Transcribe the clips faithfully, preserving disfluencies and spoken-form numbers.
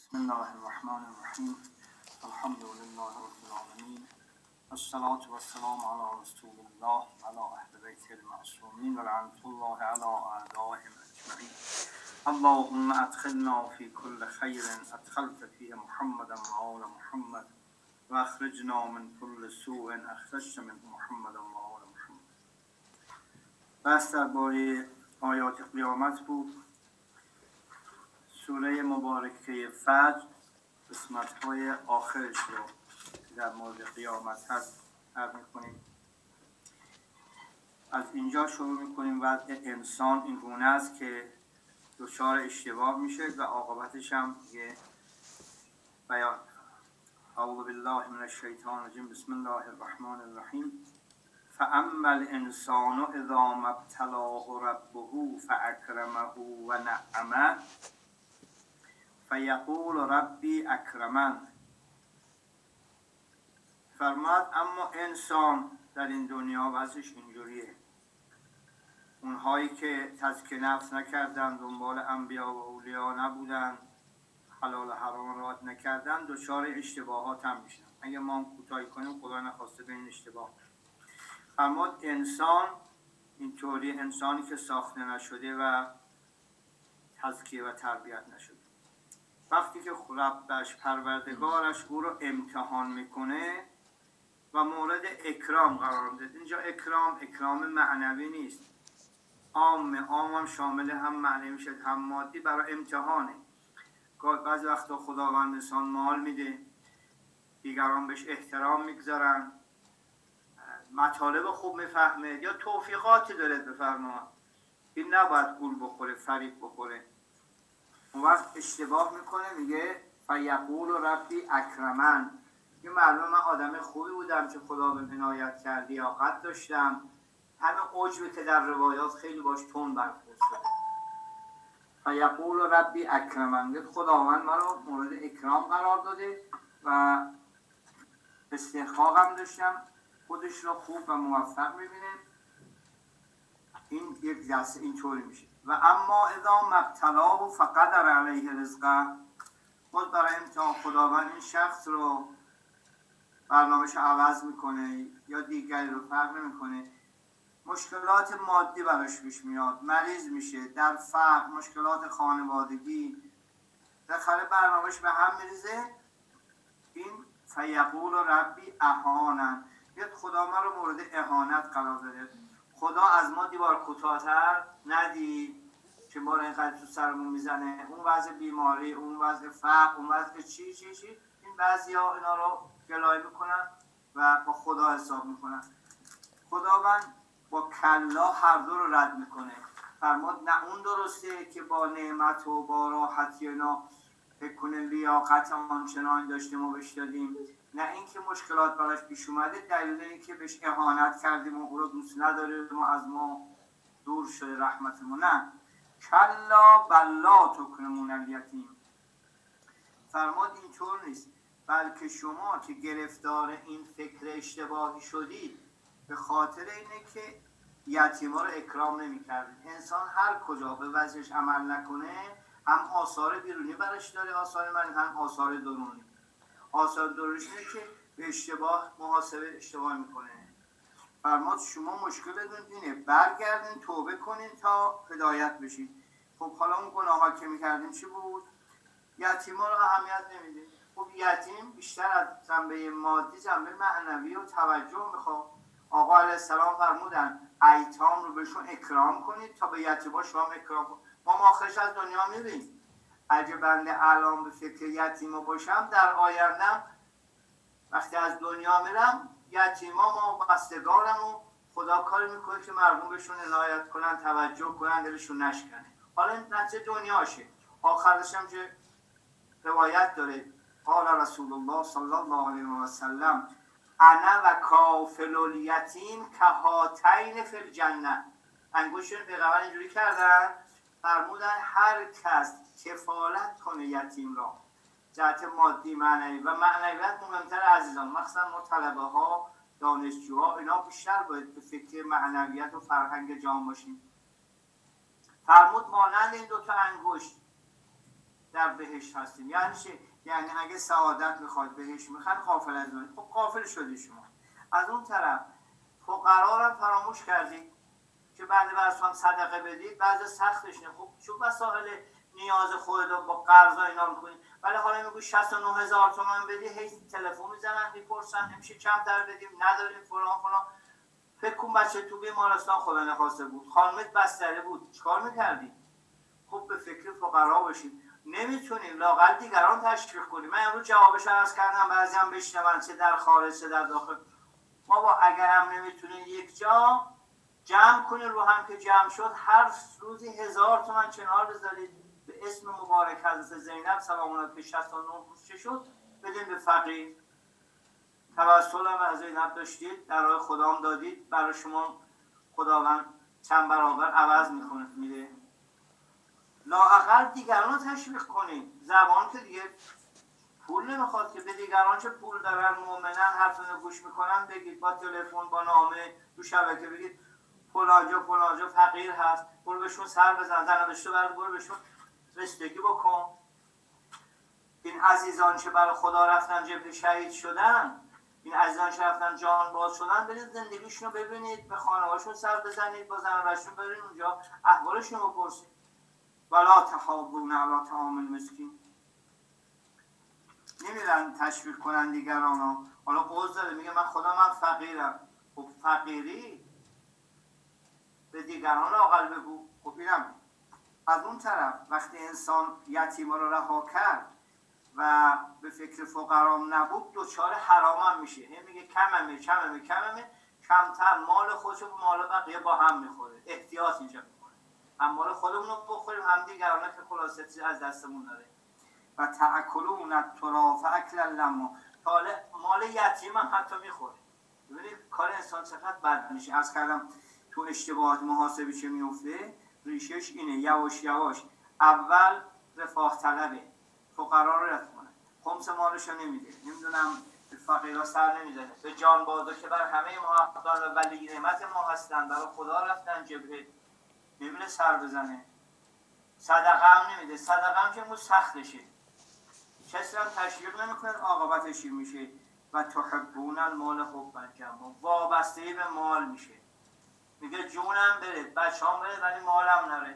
بسم الله الرحمن الرحیم. الحمد لله رب العالمین. الصلاة والسلام على رسول الله وعلى اهل بیته المعصومین و لعنة الله على اعدائهم اجمعین. اللهم ادخلنا في كل خير ادخلت فيه محمدا وآل محمد و اخرجنا من كل سوء اخرجت منه محمدا وآل محمد. بحث درباره آیات قیامت بود. سوره مبارکه فجر قسمت‌های آخرش رو در مورد قیامت هست عرض می‌کنیم. از اینجا شروع می‌کنیم. وضع انسان این گونه است که دچار اشتباه میشه و عاقبتش هم یه بیان. اعوذ بالله من الشیطان الرجیم. بسم الله الرحمن الرحیم. فاما الانسان اذا ما ابتلاه ربه فاکرمه و نعمه فیقول ربی اکرمن. فرماد اما انسان در این دنیا وضعش اینجوریه. اونهایی که تزکیه نفس نکردن، دنبال انبیا و اولیا نبودن، حلال و حرام رعایت نکردن، دچار اشتباهات هم میشن. اگه ما هم کوتاهی کنیم خدا نخواسته به این اشتباه. فرماد انسان اینطوری، انسانی که ساخته نشده و تزکیه و تربیت نشده، وقتی که ربش پروردگارش او رو امتحان میکنه و مورد اکرام قرار میده. اینجا اکرام اکرام معنوی نیست، عام عام هم شامل هم معنوی میشه هم مادی، برای امتحانه. بعضی وقتا خداوند انسان مال میده، دیگران بهش احترام میگذارن، مطالب خوب میفهمه یا توفیقاتی داره بفرما، این نباید گول بخوره، فریب بخوره. اون وقت اشتباه میکنه، میگه فیقول ربی اکرمن. یه معلومه من آدم خوبی بودم که خدا به عنایت کرد، لیاقت داشتم. همه عجبی که در روایات خیلی باش تون برخورد شده. فیقول ربی اکرمن، خداوند من رو مورد اکرام قرار داده و استحقاقم داشتم، خودش رو خوب و موفق میبینه. این یک جلسه اینطوری میشه. و اما اذا مبتلاه فقدر علیه رزقه، خود برای امتحان خداوند این شخص رو برنامه‌اش عوض میکنه یا دیگری رو فرق نمیکنه، مشکلات مادی براش پیش میاد، مریض میشه، در فقر، مشکلات خانوادگی، بالاخره برنامه‌اش به هم میریزه. این فیقول ربی اهانن، یه خدا ما رو مورد اهانت قرار داده. خدا از ما دیوار کوتاه‌تر ندید که بار اینقدر تو سرمون میزنه، اون وضع بیماری، اون وضع فقر، اون وضع چی چی چی. این بعضیا اینا رو گلایه میکنن و با خدا حساب میکنن. خداوند با کلا هر دو رو رد میکنه. فرمود نه اون درسته که با نعمت و با راحتی اینا فکر کنه لیاقت آنچنان داشته ما بهش دادیم، نه اینکه مشکلات براش پیش اومده دلیل اینه که بهش اهانت کردیم و او رو دوست نداره و از ما دور شده رحمتمون. نه، کلا بلا تکرمون الیتیم. فرمود اینطور نیست، بلکه شما که گرفتار این فکر اشتباهی شدید به خاطر اینه که یتیما رو اکرام نمی کردید. انسان هر کجا به وضعش عمل نکنه، هم آثار بیرونی برش داره، آثار من، هم آثار درونی. آثار درونیش اینه که به اشتباه محاسبه اشتباه میکنه. فرماد شما مشکلتون اینه، برگردین توبه کنین تا هدایت بشین. خب حالا اون گناه‌ها که میکردیم چی بود؟ یتیما رو اهمیت نمیدیم. خب یتیم بیشتر از جنبه مادی جنبه معنوی و توجه میخواد. آقا علیه السلام فرمودن ایتام رو بهشون اکرام کنید تا به یتیما شما اکرام کنید. ما آخرش از دنیا میریم. اگه بنده الان به فکر یتیما باشم، در آیندم وقتی از دنیا میرم یتیما ما بستگارم و خدا کاری میکنه که مردم بهشون عنایت کنن، توجه کنن، دلشون نشکنه. حالا این نتیجه دنیاشه. آخرش هم که روایت داره، قال رسول الله صلی الله علیه و سلم انا و کافل الیتیم کهاتین فی الجنه. انگشتشون پیغمبر اینجوری کردن، فرمودن هر کس کفالت کنه یتیم را، جهت مادی معنوی و معنویت مهمتر عزیزان، مخصوصا ما طلبه ها، دانشجوها، اینا بیشتر باید به فکر معنویت و فرهنگ جامعه باشیم. فرمود مانند این دوتا انگشت در بهشت هستیم. یعنی چه؟ یعنی اگه سعادت میخواد، بهشت میخواد، غافل از اون. خب غافل شدی شما. از اون طرف فقرا رو فراموش کردید که بعد از هم صدقه بدید، بعضی سختش نه. خب چون وسایل نیاز خودت رو با قرض و اینا میکنی، ولی حالا میگو شصت و نه هزار تومان بدی، هی تلفن میزنن میپرسن نمیشه کمتر بدیم، نداریم فلان فلان. فکر کن بچه تو بیمارستان خدا نخواسته بود، خانمت بستری بود، چیکار میکردی؟ خب به فکر فقرا باشید. نمیتونیم لااقل دیگران تشویق کنیم. من امروز جوابش عرض کردم، بعضی هم بشنون، چه در خارج چه در داخل. ما با اگر هم نمیتونیم یک جا جمع کنید رو هم که جمع شد، هر روزی هزار تومن کنار بذارید به اسم مبارک حضرت زینب سلام الله که شصت و نه روز چه شد بدین به فقیر. توسل هم از زینب داشتید، در راه خدا هم دادید، برای شما خداوند چند برابر عوض میکنه میده. لااقل دیگران رو تشویق کنید. زبان که دیگه پول نمیخواد که به دیگران چه پول دارن مؤمنن حرفتون گوش میکنن بگید، با تلفن با نامه تو شبکه بگید فلانجا فلانجا فقیر هست، برو بهشون سر بزن، زن داشته برد برو بهشون رسیدگی بکن. این عزیزان که برای خدا رفتن جبهه شهید شدن، این عزیزان که رفتن جان باز شدن، برید زندگیشون رو ببینید، به خانه‌هاشون سر بزنید، با زن و بچه‌شون برید اونجا احوالشون رو بپرسید. ولا تحاضون علی طعام المسکین. نمیرن تشویق کنن دیگرانو. حالا قوز داره میگه من خدا من فقیرم. خب فقیری به دیگران لااقل بگو. خب اینم از اون طرف وقتی انسان یتیما رو رها کرد و به فکر فقرام نبود، دوچار حرام هم میشه. هم میگه کممه کممه کممه، کمتر مال خودشو با مال بقیه با هم میخوره. احتیاط اینجا میکنه، هم مال خودمون رو بخوریم هم دیگرانه که خلاصه چیزی از دستمون داره. و تأکلون التراث اکلا لما، مال یتیم هم حتی میخوره. ببینید کار انسان چقدر بد میشه. از کردم تو اشتباهات محاسبی چه میفته، ریشش اینه. یواش یواش اول رفاه طلبه، فقرا رو رد کنه، خمس مالش رو نمیده، نمیدونم به فقیرا سر نمیزنه، به جان بازا که بر همه ما حقدار و ولی نعمت ما هستن، برای خدا رفتن جبهه، نمیره سر بزنه. صدقه هم نمیده. صدقه هم که مو سختشه، کسی هم تشویق نمیکنه، عاقبتش میشه و تحبون المال حبا جما، وابسته به مال میشه. میگه جونم بره، بچه‌ام بره، ولی مالم نره.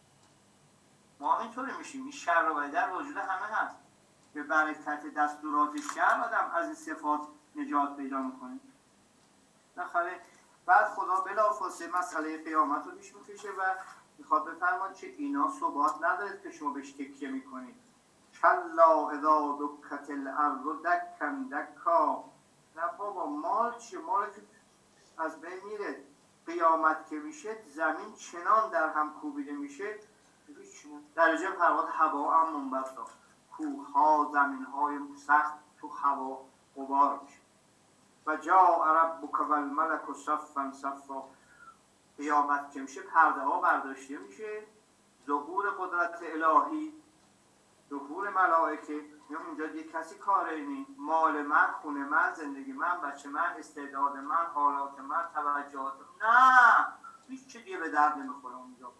ما هم اینطوری میشیم. این شر و بد در وجود همه هست. به برکت دستورات شر آدم از این صفات نجات پیدا میکنه. بالاخره بعد خدا بلافاصله مسئله قیامت رو پیش میکشه و میخواد بفرماد که اینا ثبات نداره که شما بهش تکیه میکنید. کلا اذا دکت الارض دکا دکا. نه بابا، مال چیه؟ مال که از بین میره. قیامت که میشه زمین چنان در هم کوبیده میشه، درجه پرواز هوا هم منبسط، کوه ها زمین های سخت تو هوا غبار میشه. و جاء ربک والملک صفا صفا. قیامت که میشه پرده ها برداشته میشه، ظهور قدرت الهی، ظهور ملائکه. یا اونجا دیگه کسی کاری نیست. مال من، خونه من، زندگی من، بچه من، استعداد من، حالات من، توجهات من، نه هیچ چی دیگه به درد نمیخوره اونجا.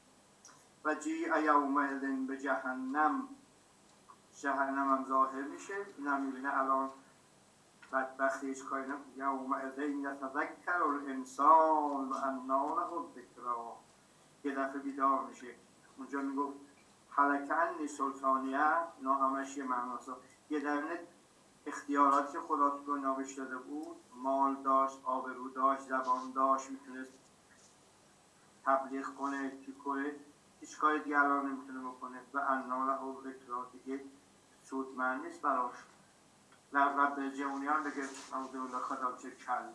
و جیع یومئذ به جهنم. جهنم هم ظاهر میشه. این هم میبینه الان بدبختی هیچ کاری نکنه. یومئذ یتذکر الانسان و انی له الذکری. یه دفعه بیدار میشه. اونجا میگفت هلک عنی سلطانیه، اینا همش یه معناست. یه درنه اختیاراتی که خدا تو دنیا بهش داده بود، مال داشت، آبرو داشت، زبان داشت، میتونست تبلیغ کنه، چی کنه، هیچ کاری دیگه الان نمیتونه بکنه. و انی له الذکری دیگه سودمند نیست براش. لغت به جوانیان بگه نعوذ بالله خدا چه کلا.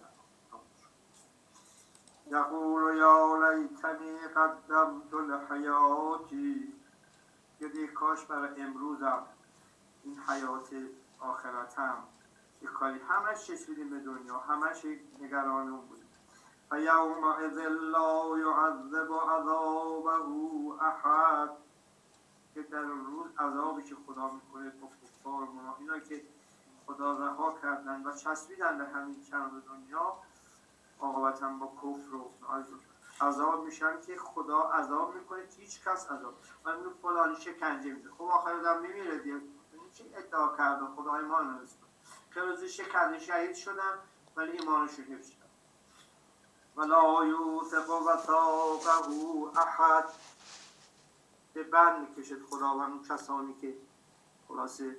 یقول یا لیتنی قدمت لحیاتی. یه کاش برای امروزم این حیات آخرتم یه کاری، همش چشیدیم به دنیا، همش نگران اون بودیم. و یومئذ لا یعذب عذابه احد. که در اون روز عذابی که خدا میکنه با کفار ما، اینا که خدا رها کردن و چسبیدن به همین کنار دنیا، عاقبتاً با کفر و عذاب میشن که خدا عذاب میکنه که هیچ کس عذاب من میگه فلانی شکنجه میده. خب آخر آدم میمیره دیگه. چی ادعا کرده خدا ایمان رو رسید که روزی شکنجه شهید شدن ولی ایمانشون حفظ شد. ولا یوثق وثاقه احد. به بند میکشد خداوند اون کسانی که خلاصه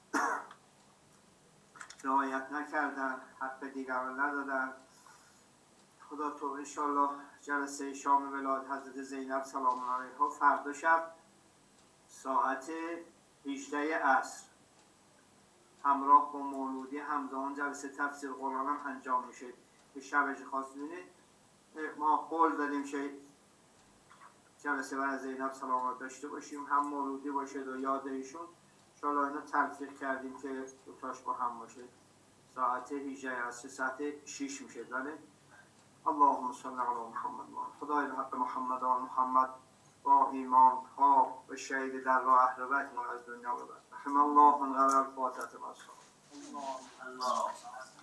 رعایت نکردن، حق دیگران ندادن. خدا تو انشالله جلسه شام ولادت حضرت زینب سلام علیها فردا شب ساعت هجده عصر همراه با مولودی همزمان جلسه تفسیر قرآن هم انجام میشه. به شبش خواستونه ما قول دادیم که جلسه برای زینب سلامت داشته باشیم، هم مولودی باشه و یاد ایشون. انشالله اینا تلفیق کردیم که دوتاش با هم باشه. ساعت هجده عصر ساعت شش میشه. بله اللهم صل علی محمد و خدای به حق محمد و محمد با ایمان ها و شهید در راه اهل بیت ما از دنیا ببر. رحم الله من قرار الفاتحه. الله الله